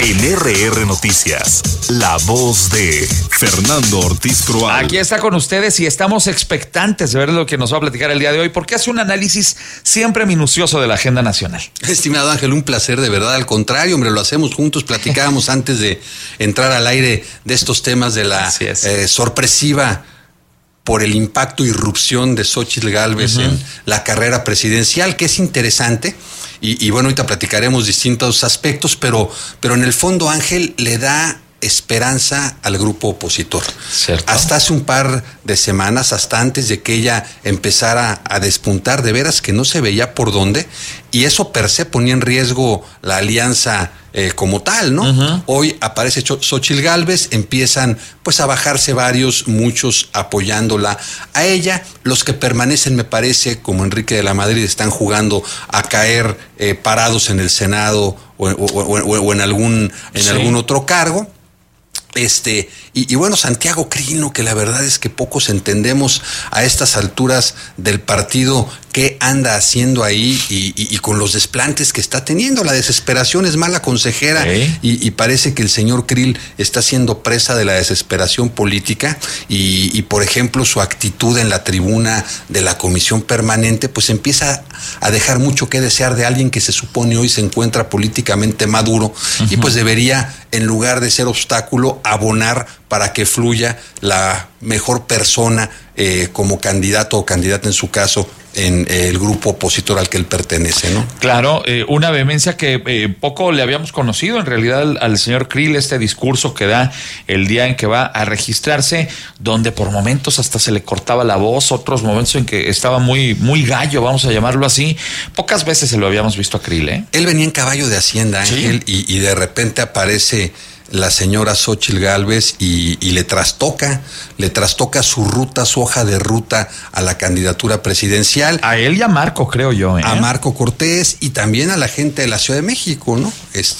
En RR Noticias, la voz de Fernando Ortiz Croal. Aquí está con ustedes y estamos expectantes de ver lo que nos va a platicar el día de hoy, porque hace un análisis siempre minucioso de la agenda nacional. Estimado Ángel, un placer de verdad. Al contrario, hombre, lo hacemos juntos. Platicábamos antes de entrar al aire de estos temas de la sorpresiva por el impacto e irrupción de Xóchitl Gálvez en la carrera presidencial, que es interesante. Y bueno, ahorita platicaremos distintos aspectos, pero en el fondo, Ángel, le da esperanza al grupo opositor. ¿Cierto? Hasta hace un par de semanas, hasta antes de que ella empezara a despuntar, de veras que no se veía por dónde, y eso per se ponía en riesgo la alianza como tal, ¿no? Hoy aparece Xóchitl Gálvez, empiezan pues a bajarse muchos apoyándola a ella. Los que permanecen, me parece, como Enrique de la Madrid, están jugando a caer parados en el Senado o en algún otro cargo. Y bueno, Santiago Krill, que la verdad es que pocos entendemos a estas alturas del partido qué anda haciendo ahí y con los desplantes que está teniendo. La desesperación es mala consejera, y parece que el señor Krill está siendo presa de la desesperación política y por ejemplo, su actitud en la tribuna de la comisión permanente pues empieza a dejar mucho que desear de alguien que se supone hoy se encuentra políticamente maduro y pues debería, en lugar de ser obstáculo, abonar para que fluya la mejor persona como candidato o candidata, en su caso, en el grupo opositor al que él pertenece, ¿no? Claro, una vehemencia que poco le habíamos conocido en realidad al señor Krill, este discurso que da el día en que va a registrarse, donde por momentos hasta se le cortaba la voz, otros momentos en que estaba muy gallo, vamos a llamarlo así. Pocas veces se lo habíamos visto a Krill, ¿eh? Él venía en caballo de Hacienda, Ángel, y de repente aparece la señora Xóchitl Gálvez y le trastoca su ruta, su hoja de ruta a la candidatura presidencial. A él y a Marco, creo yo, ¿eh? A Marco Cortés y también a la gente de la Ciudad de México, ¿no?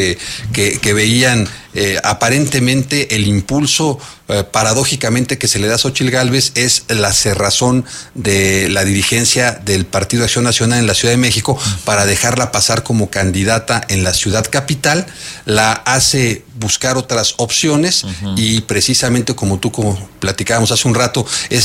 Que veían aparentemente el impulso, paradójicamente, que se le da a Xóchitl Gálvez es la cerrazón de la dirigencia del Partido de Acción Nacional en la Ciudad de México para dejarla pasar como candidata en la ciudad capital. La hace buscar otras opciones y precisamente como platicábamos hace un rato,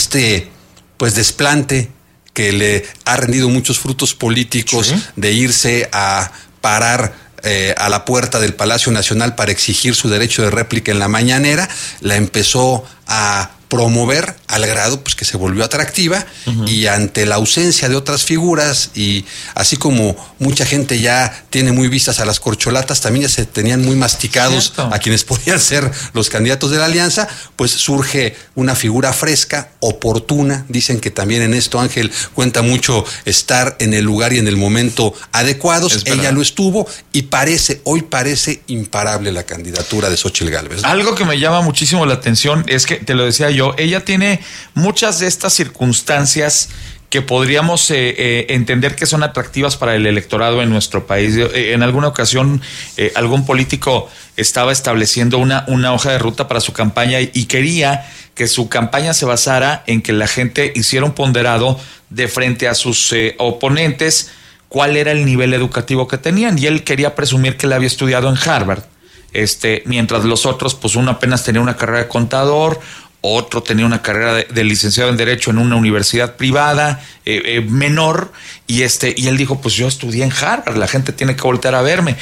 pues desplante que le ha rendido muchos frutos políticos de irse a parar a la puerta del Palacio Nacional para exigir su derecho de réplica en la mañanera, la empezó a promover al grado pues que se volvió atractiva y ante la ausencia de otras figuras y así como mucha gente ya tiene muy vistas a las corcholatas, también ya se tenían muy masticados a quienes podían ser los candidatos de la alianza, pues surge una figura fresca, oportuna. Dicen que también en esto, Ángel, cuenta mucho estar en el lugar y en el momento adecuados. Ella lo estuvo y hoy parece imparable la candidatura de Xóchitl Gálvez, ¿no? Algo que me llama muchísimo la atención es que, te lo decía yo, ella tiene muchas de estas circunstancias que podríamos entender que son atractivas para el electorado en nuestro país. En alguna ocasión, algún político estaba estableciendo una hoja de ruta para su campaña y quería que su campaña se basara en que la gente hiciera un ponderado de frente a sus oponentes, cuál era el nivel educativo que tenían, y él quería presumir que él había estudiado en Harvard, mientras los otros, pues uno apenas tenía una carrera de contador, otro tenía una carrera de licenciado en Derecho en una universidad privada menor, y él dijo, pues yo estudié en Harvard, la gente tiene que voltear a verme.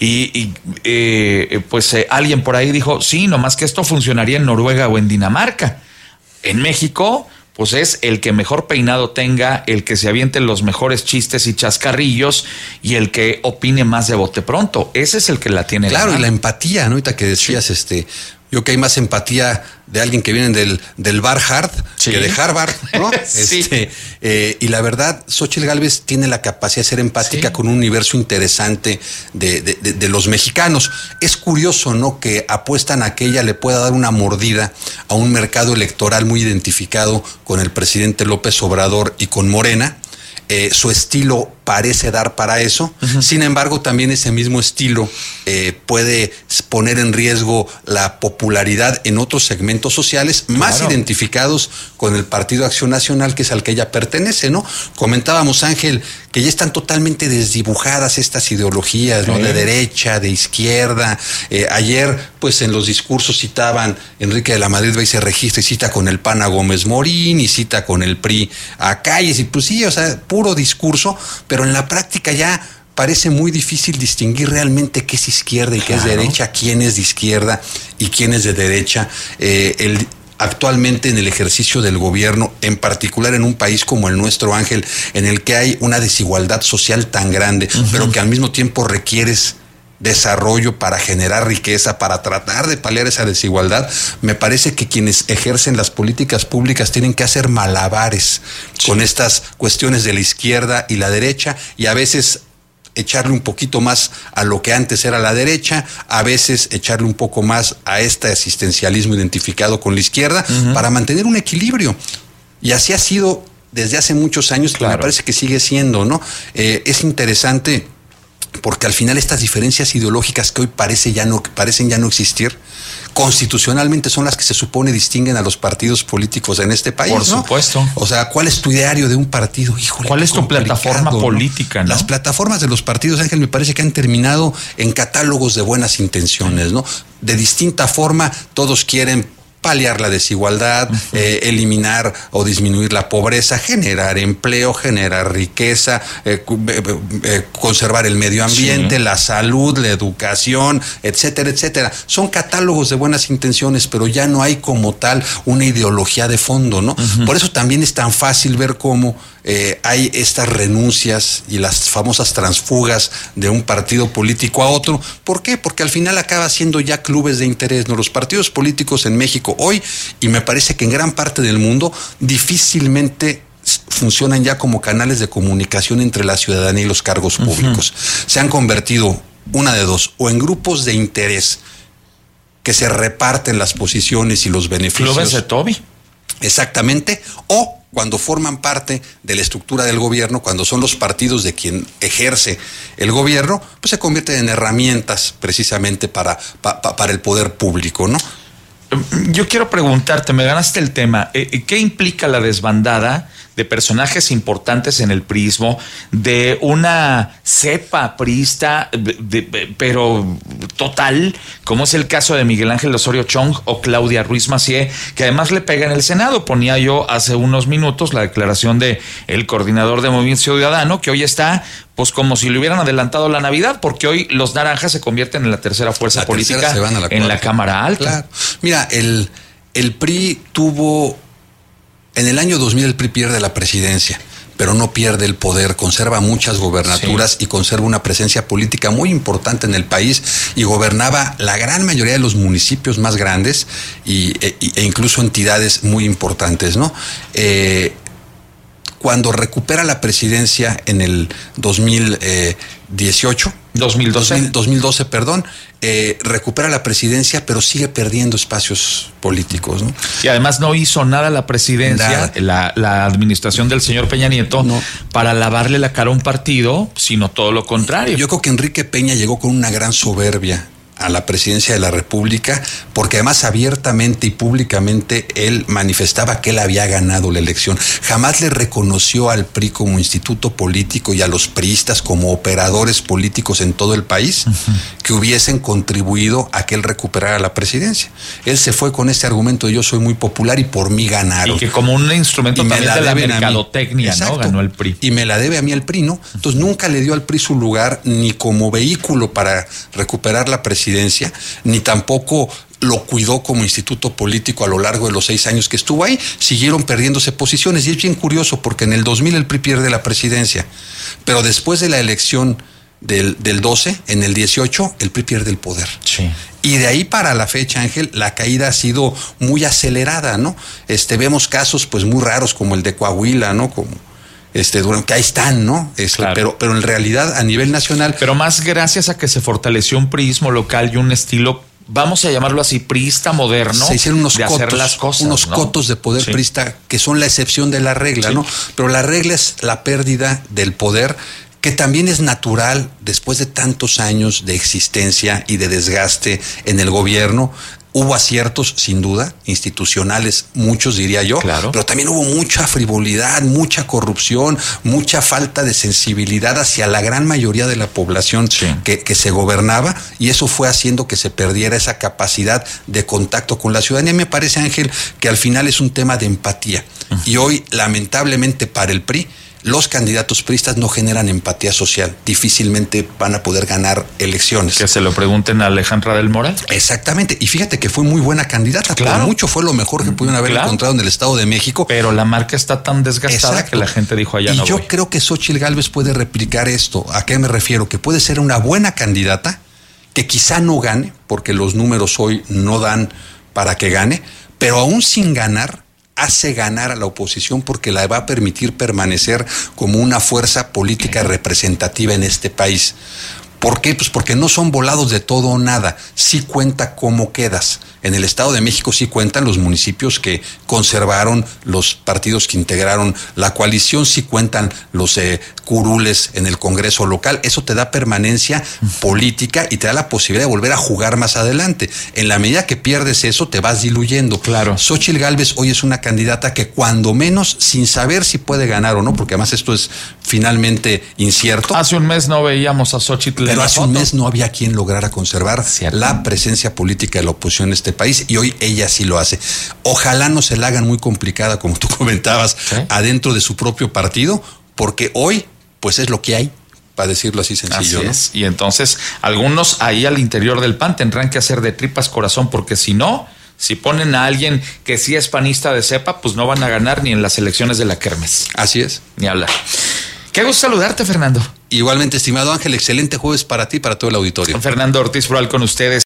Pues alguien por ahí dijo, sí, nomás que esto funcionaría en Noruega o en Dinamarca. En México, pues es el que mejor peinado tenga, el que se aviente los mejores chistes y chascarrillos y el que opine más de bote pronto. Ese es el que la tiene. Claro, y la empatía, ¿no? Ahorita que decías, yo que hay más empatía de alguien que viene del Barhard que de Harvard, ¿no? Y la verdad, Xóchitl Gálvez tiene la capacidad de ser empática con un universo interesante de los mexicanos. Es curioso, ¿no?, que apuestan a que ella le pueda dar una mordida a un mercado electoral muy identificado con el presidente López Obrador y con Morena. Su estilo parece dar para eso. Sin embargo, también ese mismo estilo puede poner en riesgo la popularidad en otros segmentos sociales más identificados con el Partido Acción Nacional, que es al que ella pertenece, ¿no? Comentábamos, Ángel, que ya están totalmente desdibujadas estas ideologías, ¿no? De derecha, de izquierda. Ayer, pues en los discursos citaban Enrique de la Madrid, va y se registra y cita con el PAN a Gómez Morín y cita con el PRI a Calles, y pues sí, o sea, puro discurso, pero en la práctica ya parece muy difícil distinguir realmente qué es izquierda y qué es derecha, quién es de izquierda y quién es de derecha. Actualmente en el ejercicio del gobierno, en particular en un país como el nuestro, Ángel, en el que hay una desigualdad social tan grande, pero que al mismo tiempo requieres desarrollo para generar riqueza, para tratar de paliar esa desigualdad, me parece que quienes ejercen las políticas públicas tienen que hacer malabares con estas cuestiones de la izquierda y la derecha, y a veces echarle un poquito más a lo que antes era la derecha, a veces echarle un poco más a este asistencialismo identificado con la izquierda, para mantener un equilibrio. Y así ha sido desde hace muchos años, y me parece que sigue siendo, ¿no? Es interesante porque al final estas diferencias ideológicas que hoy parecen ya no existir, constitucionalmente son las que se supone distinguen a los partidos políticos en este país, Por supuesto. O sea, ¿cuál es tu ideario de un partido? Híjole, ¿cuál es tu plataforma política, no? Las plataformas de los partidos, Ángel, me parece que han terminado en catálogos de buenas intenciones, ¿no? De distinta forma, todos quieren paliar la desigualdad, eliminar o disminuir la pobreza, generar empleo, generar riqueza, conservar el medio ambiente, la salud, la educación, etcétera, etcétera. Son catálogos de buenas intenciones, pero ya no hay como tal una ideología de fondo, ¿no? Por eso también es tan fácil ver cómo hay estas renuncias y las famosas transfugas de un partido político a otro. ¿Por qué? Porque al final acaba siendo ya clubes de interés, ¿no? Los partidos políticos en México hoy, y me parece que en gran parte del mundo, difícilmente funcionan ya como canales de comunicación entre la ciudadanía y los cargos públicos. Se han convertido, una de dos, o en grupos de interés que se reparten las posiciones y los beneficios. Clubes de Toby. Exactamente, o cuando forman parte de la estructura del gobierno, cuando son los partidos de quien ejerce el gobierno, pues se convierten en herramientas precisamente para el poder público, ¿no? Yo quiero preguntarte, me ganaste el tema, ¿qué implica la desbandada de personajes importantes en el priismo, de una cepa priista, pero total, como es el caso de Miguel Ángel Osorio Chong o Claudia Ruiz Massieu, que además le pega en el Senado? Ponía yo hace unos minutos la declaración de el coordinador de Movimiento Ciudadano, que hoy está pues como si le hubieran adelantado la Navidad, porque hoy los naranjas se convierten en la tercera fuerza política en la Cámara Alta. Claro. Mira, el PRI tuvo, en el año 2000 el PRI pierde la presidencia, pero no pierde el poder, conserva muchas gobernaturas y conserva una presencia política muy importante en el país, y gobernaba la gran mayoría de los municipios más grandes e incluso entidades muy importantes, ¿no? Cuando recupera la presidencia en el 2012, perdón, recupera la presidencia, pero sigue perdiendo espacios políticos, ¿no? Y además no hizo nada la presidencia, la administración del señor Peña Nieto, para lavarle la cara a un partido, sino todo lo contrario. Yo creo que Enrique Peña llegó con una gran soberbia a la presidencia de la República, porque además abiertamente y públicamente él manifestaba que él había ganado la elección. Jamás le reconoció al PRI como instituto político y a los priistas como operadores políticos en todo el país que hubiesen contribuido a que él recuperara la presidencia. Él se fue con este argumento de yo soy muy popular y por mí ganaron. Y que como un instrumento también de la mercadotecnia, ¿no? Ganó el PRI. Y me la debe a mí el PRI, ¿no? Entonces nunca le dio al PRI su lugar, ni como vehículo para recuperar la presidencia, ni tampoco lo cuidó como instituto político a lo largo de los 6 años que estuvo ahí. Siguieron perdiéndose posiciones, y es bien curioso porque en el 2000 el PRI pierde la presidencia, pero después de la elección del 12, en el 18 el PRI pierde el poder. Sí. Y de ahí para la fecha, Ángel, la caída ha sido muy acelerada, ¿no? Vemos casos pues muy raros como el de Coahuila, ¿no? Como que ahí están, ¿no? Claro. Pero en realidad a nivel nacional. Pero más gracias a que se fortaleció un priismo local y un estilo, vamos a llamarlo así, priista moderno, se hicieron unos cotos, hacer las cosas, unos ¿no? cotos de poder priista que son la excepción de la regla, ¿no? Pero la regla es la pérdida del poder que también es natural después de tantos años de existencia y de desgaste en el gobierno. Hubo aciertos, sin duda, institucionales, muchos diría yo, claro, pero también hubo mucha frivolidad, mucha corrupción, mucha falta de sensibilidad hacia la gran mayoría de la población, sí, que se gobernaba, y eso fue haciendo que se perdiera esa capacidad de contacto con la ciudadanía. Me parece, Ángel, que al final es un tema de empatía. Y hoy, lamentablemente para el PRI, los candidatos priistas no generan empatía social. Difícilmente van a poder ganar elecciones. Que se lo pregunten a Alejandra del Moral. Exactamente. Y fíjate que fue muy buena candidata. Claro. Por mucho fue lo mejor que pudieron haber encontrado en el Estado de México. Pero la marca está tan desgastada. Exacto. Que la gente dijo allá no voy. Y yo creo que Xóchitl Gálvez puede replicar esto. ¿A qué me refiero? Que puede ser una buena candidata, que quizá no gane, porque los números hoy no dan para que gane, pero aún sin ganar, hace ganar a la oposición porque la va a permitir permanecer como una fuerza política representativa en este país. ¿Por qué? Pues porque no son volados de todo o nada. Sí cuenta cómo quedas. En el Estado de México sí cuentan los municipios que conservaron, los partidos que integraron la coalición, sí cuentan los curules en el Congreso local. Eso te da permanencia política y te da la posibilidad de volver a jugar más adelante. En la medida que pierdes eso, te vas diluyendo. Claro. Xóchitl Gálvez hoy es una candidata que cuando menos, sin saber si puede ganar o no, porque además esto es finalmente incierto. Hace un mes no veíamos a Xóchitl. Pero hace un mes no había quien lograra conservar la presencia política de la oposición en este país, y hoy ella sí lo hace. Ojalá no se la hagan muy complicada, como tú comentabas, ¿sí?, adentro de su propio partido, porque hoy pues es lo que hay, para decirlo así sencillo. Así es. Y entonces algunos ahí al interior del PAN tendrán que hacer de tripas corazón, porque si no, si ponen a alguien que sí es panista de cepa, pues no van a ganar ni en las elecciones de la kermés. Así es. Ni hablar. Qué gusto saludarte, Fernando. Igualmente, estimado Ángel, excelente jueves para ti y para todo el auditorio. Fernando Ortiz Proal con ustedes.